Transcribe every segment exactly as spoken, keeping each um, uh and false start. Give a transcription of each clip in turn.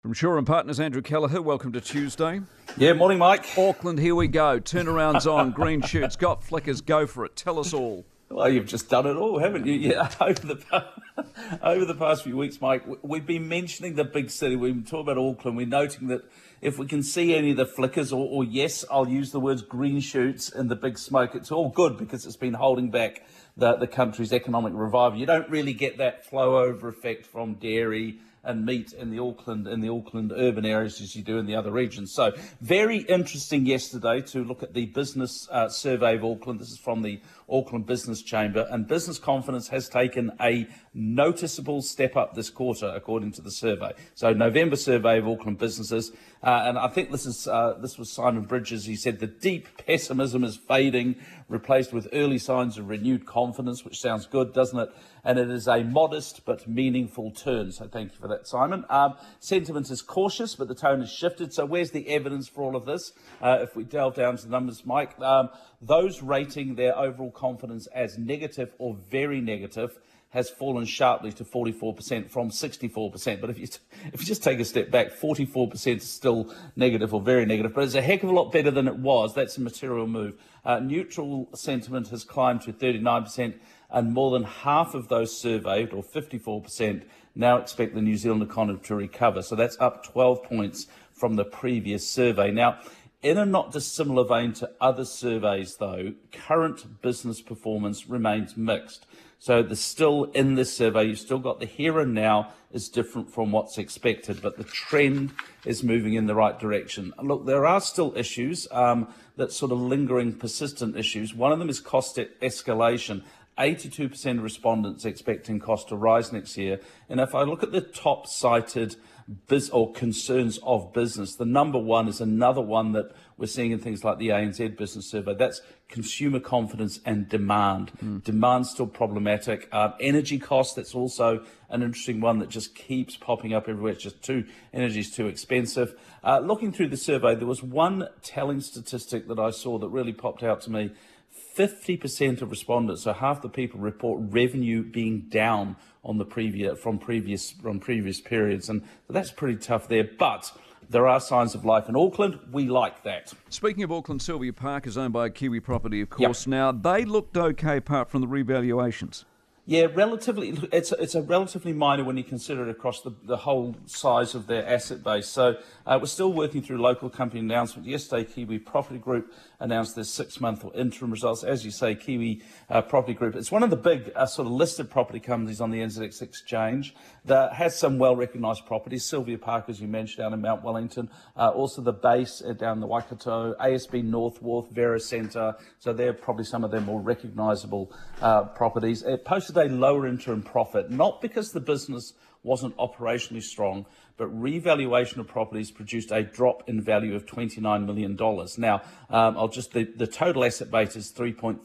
From Shaw and Partners, Andrew Kelleher, welcome to Tuesday. Yeah, morning, Mike. Auckland, here we go. Turnaround's on, green shirts, got flickers, go for it. Tell us all. Well, you've just done it all, haven't you? Yeah, over the over the past few weeks, Mike, we've been mentioning the big city. We've been talking about Auckland. We're noting that if we can see any of the flickers, or, or yes, I'll use the words green shoots in the big smoke, it's all good because it's been holding back the, the country's economic revival. You don't really get that flow over effect from dairy and meat in the Auckland in the Auckland urban areas as you do in the other regions. So very interesting yesterday to look at the business uh, survey of Auckland. This is from the Auckland Business Chamber, and business confidence has taken a noticeable step up this quarter, according to the survey. So November survey of Auckland businesses, uh, and I think this is uh, this was Simon Bridges. He said the deep pessimism is fading, replaced with early signs of renewed confidence, which sounds good, doesn't it? And it is a modest but meaningful turn. So thank you for that, Simon. Um, sentiment is cautious, but the tone has shifted. So where's the evidence for all of this? Uh, if we delve down to the numbers, Mike, um, those rating their overall confidence as negative or very negative has fallen sharply to forty-four percent from sixty-four percent. But if you if you just take a step back, forty-four percent is still negative or very negative, but it's a heck of a lot better than it was. That's a material move. Uh, neutral sentiment has climbed to thirty-nine percent, and more than half of those surveyed, or fifty-four percent, now expect the New Zealand economy to recover. So that's up twelve points from the previous survey. Now, in a not dissimilar vein to other surveys, though, current business performance remains mixed. So there's still, in this survey, you've still got the here and now is different from what's expected, but the trend is moving in the right direction. Look, there are still issues, um, that sort of lingering, persistent issues. One of them is cost escalation. eighty-two percent of respondents expecting cost to rise next year. And if I look at the top cited biz or concerns of business, the number one is another one that we're seeing in things like the A N Z Business Survey. That's consumer confidence and demand. Mm. Demand's still problematic. Um, energy costs, that's also an interesting one that just keeps popping up everywhere. It's just too, energy's too expensive. Uh, looking through the survey, there was one telling statistic that I saw that really popped out to me. fifty percent of respondents, so half the people, report revenue being down on the previous from previous from previous periods, and that's pretty tough there. But there are signs of life in Auckland. We like that. Speaking of Auckland, Sylvia Park is owned by a Kiwi property, of course. Yep. Now, they looked okay apart from the revaluations. Yeah, relatively. It's a, it's a relatively minor when you consider it across the, the whole size of their asset base. So uh, we're still working through local company announcements. Yesterday, Kiwi Property Group announced their six-month or interim results. As you say, Kiwi uh, Property Group, it's one of the big uh, sort of listed property companies on the N Z X exchange that has some well-recognised properties. Sylvia Park, as you mentioned, down in Mount Wellington. Uh, also the base uh, down in the Waikato, A S B North Wharf, Vera Centre. So they're probably some of their more recognisable uh, properties. It posted a lower interim profit, not because the business wasn't operationally strong, but revaluation of properties produced a drop in value of twenty-nine million dollars. Now, um, I'll just the, the total asset base is three point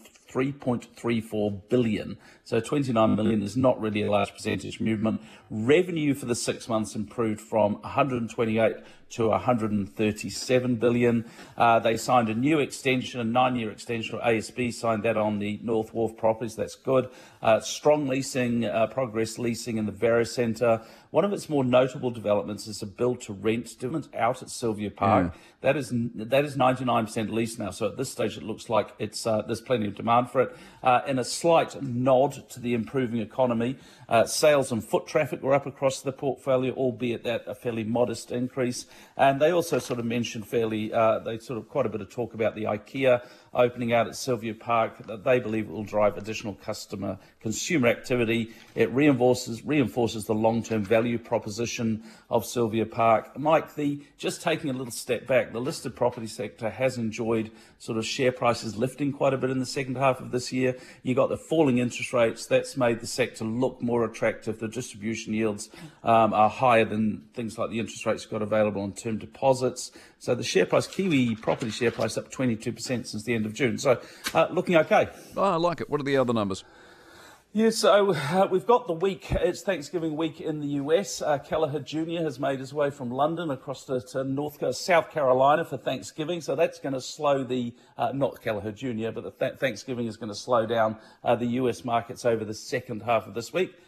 three four billion. So twenty-nine million is not really a large percentage movement. Revenue for the six months improved from one hundred twenty-eight to one hundred thirty-seven billion. Uh, they signed a new extension, a nine-year extension. A S B signed that on the North Wharf properties. That's good. Uh, strong leasing, uh, progress leasing in the Vera Centre. One of its more notable developments is a build-to-rent development out at Sylvia Park. Yeah. That is that is ninety-nine percent leased now. So at this stage, it looks like it's uh, there's plenty of demand for it. Uh, in a slight nod to the improving economy, uh, sales and foot traffic were up across the portfolio, albeit at a fairly modest increase. And they also sort of mentioned fairly, uh, they sort of quite a bit of talk about the IKEA opening out at Sylvia Park, that they believe it will drive additional customer consumer activity. It reinforces reinforces the long-term value proposition of Sylvia Park. Mike, the just taking a little step back, the listed property sector has enjoyed sort of share prices lifting quite a bit in the second half of this year. You got the falling interest rates, that's made the sector look more attractive. The distribution yields um, are higher than things like the interest rates you've got available on term deposits. So the share price, Kiwi property share price, up twenty-two percent since the end of June. So uh, looking okay. Oh, I like it. What are the other numbers? Yeah, so uh, we've got the week. It's Thanksgiving week in the U S. Uh, Kelleher Junior has made his way from London across to, to North South Carolina for Thanksgiving. So that's going to slow the, uh, not Kelleher Junior, but the th- Thanksgiving is going to slow down uh, the U S markets over the second half of this week.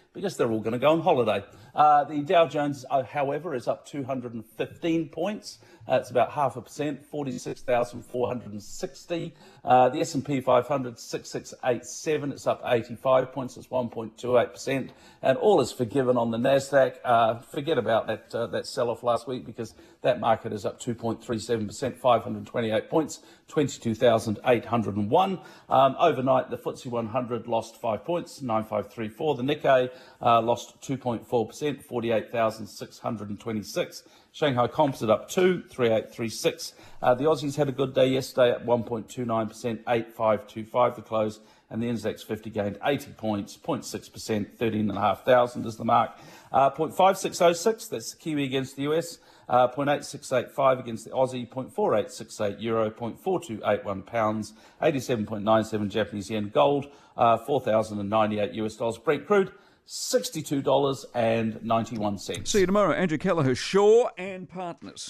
because they're all going to go on holiday. Uh, the Dow Jones, uh, however, is up two hundred fifteen points. Uh, it's about half a percent, forty-six thousand four hundred sixty. Uh, the S and P five hundred, six six eight seven. It's up eighty-five points. It's one point two eight percent. And all is forgiven on the Nasdaq. Uh, forget about that uh, that sell-off last week, because that market is up two point three seven percent, five hundred twenty-eight points, twenty-two thousand eight hundred one. Um, overnight, the F T S E one hundred lost five points, nine five three four. The Nikkei uh, lost two point four percent, forty-eight thousand six hundred twenty-six. Shanghai Composite up two, three eight three six. Uh, the Aussies had a good day yesterday at one point two nine percent, eight five two five the close, and the N Z X fifty gained eighty points, zero point six percent, thirteen thousand five hundred is the mark. Uh, zero point five six oh six, that's the Kiwi against the U S, uh, zero point eight six eight five against the Aussie, zero point four eight six eight euro, zero point four two eight one pounds, eighty-seven point nine seven Japanese yen, gold, uh, four thousand ninety-eight U S dollars, Brent crude, sixty-two dollars and ninety-one cents. See you tomorrow. Andrew Kelleher, Shaw and Partners.